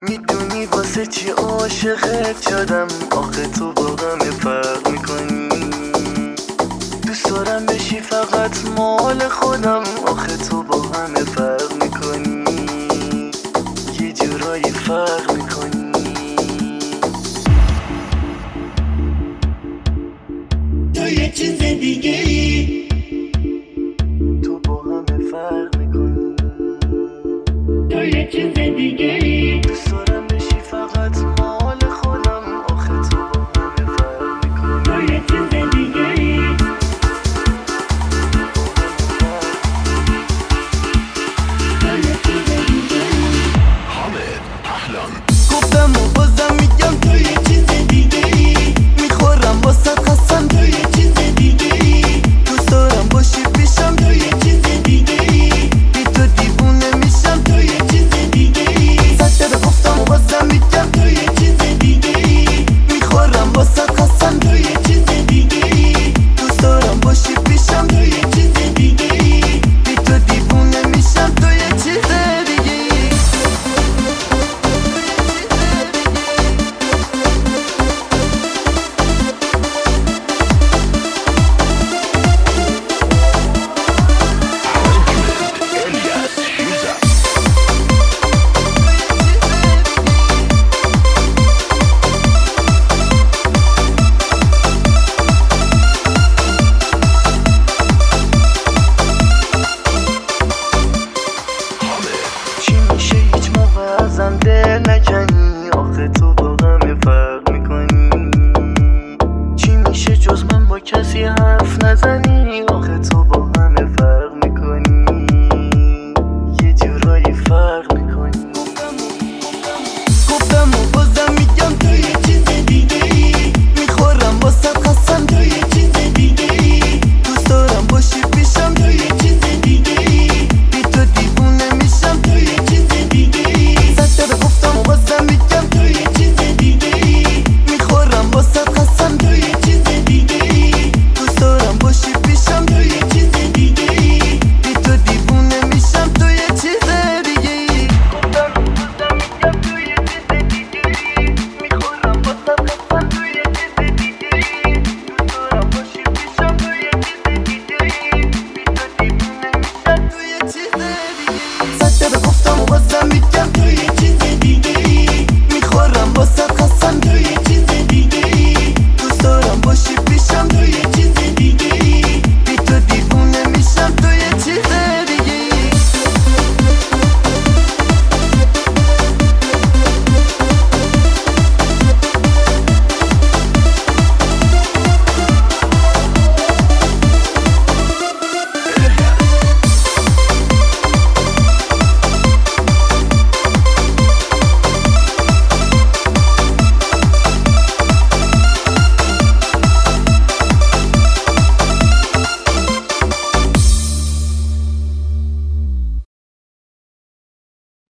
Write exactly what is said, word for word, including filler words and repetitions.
میدونی واسه چی عاشقت شدم؟ آخه تو با همه فرق میکنی. دوست دارم بشی فقط مال خودم، آخه تو با همه فرق میکنی. یه جورایی فرق میکنی. تو یه چیز دیگه ای، تو با همه فرق میکنی. تو یه چیز دیگه ای. دوست دارم بشی فقط مال خودم، آخه تو با همه فرق میکنی. تو یه چیز دیگه ای. گفتم و بازم میگم تو یه چیز دیگه ای. میخورم واسه قسم، تو یه چیز دیگه ای. دوست دارم باشی پیشم، تو یه چیز دیگه ای. بی تو دیوونه میشم. تو یه چیز دیگه ای. صد دفعه گفتم و بازم میگم تو یه چیز دیگه ای. میخورم واسه قسم، تو یه چیز دیگه ای. دوست دارم باشی پیشم، تو یه چیز دیگه ای. بی تو دیوونه میشم. تو یه چیز دیگه ای. چی میشه هیچ موقع ازم دل نکرد.